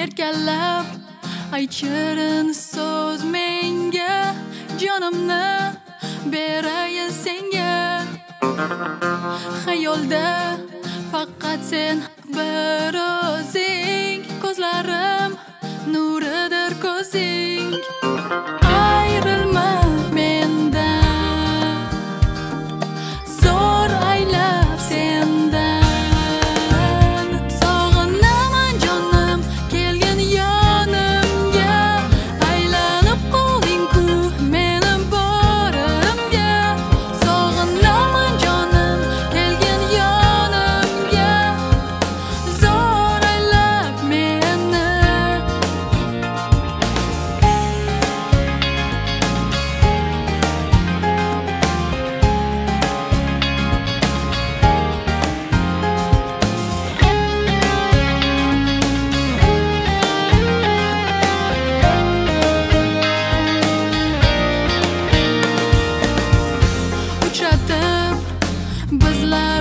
erkalab aychirin so'z menga, jonimni berayin senga. Xayolda faqat sen bir o'zing, ko'zlarim nuridir ko'zing. Ayrilma mendan, zo'r aylab sendan. Sog'inaman jonim, kelgin yonimga, aylanib qolding-ku mening borimga. Sog'inaman jonim, kelgin yonimga, zo'r aylab meni. Uchratib bizlar